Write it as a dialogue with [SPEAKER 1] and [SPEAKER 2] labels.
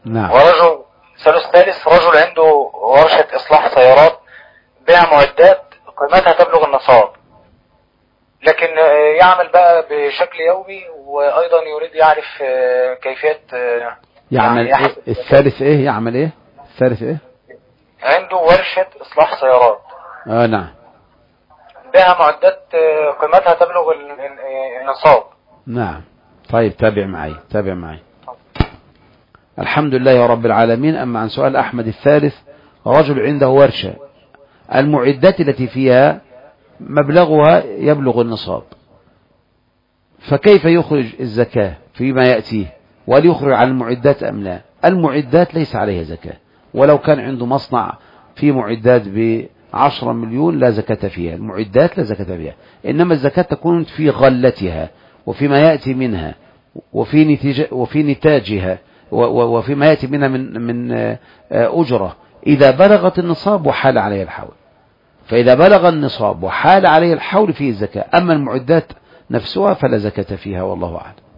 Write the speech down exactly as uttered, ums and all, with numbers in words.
[SPEAKER 1] نعم.
[SPEAKER 2] ورجل ثالث ثالث رجل عنده ورشة إصلاح سيارات بيع معدات قيمتها تبلغ النصاب، لكن يعمل بقى بشكل يومي، وأيضا يريد يعرف كيفية
[SPEAKER 1] يعمل يعني إيه؟ الثالث إيه يعمل إيه الثالث إيه
[SPEAKER 2] عنده ورشة إصلاح سيارات.
[SPEAKER 1] آه نعم.
[SPEAKER 2] بيع معدات قيمتها تبلغ النصاب.
[SPEAKER 1] نعم. طيب تابع معي تابع معي. الحمد لله رب العالمين. أما عن سؤال أحمد الثالث، رجل عنده ورشة، المعدات التي فيها مبلغها يبلغ النصاب، فكيف يخرج الزكاة فيما يأتيه؟ وهل يخرج عن المعدات أم لا؟ المعدات ليس عليها زكاة، ولو كان عنده مصنع في معدات بعشرة مليون لا زكاة فيها، المعدات لا زكاة فيها، إنما الزكاة تكون في غلتها وفيما يأتي منها وفي نتيجة وفي نتاجها وفيما يأتي منها من من أجرة إذا بلغت النصاب وحال عليها الحول. فإذا بلغ النصاب وحال عليه الحول فيه الزكاة، أما المعدات نفسها فلا زكاة فيها، والله أعلم.